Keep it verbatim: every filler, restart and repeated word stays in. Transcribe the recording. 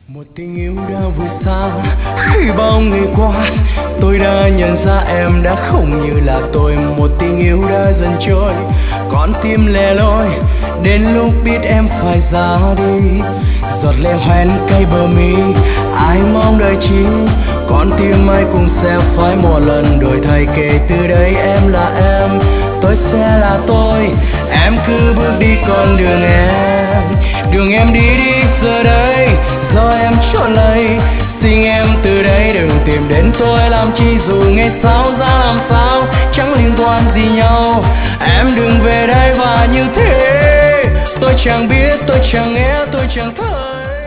Một tình yêu đã vùi xa khi bao ngày qua, tôi đã nhận ra em đã không như là tôi. Một tình yêu đã dần trôi, con tim lẻ loi đến lúc biết em phải ra đi. Giọt lệ hoen cay bờ mi, ai mong đợi chi, con tim ai cũng sẽ phải một lần đổi thay. Kể từ đây em là em, tôi sẽ là tôi, em cứ bước đi con đường em. Đường em đi đi giờ đây, do em chọn lấy. Xin em từ đây đừng tìm đến tôi làm chi, dù ngày sau ra làm sao chẳng liên quan gì nhau. Em đừng về đây và như thế, tôi chẳng biết, tôi chẳng nghe, tôi chẳng thấy.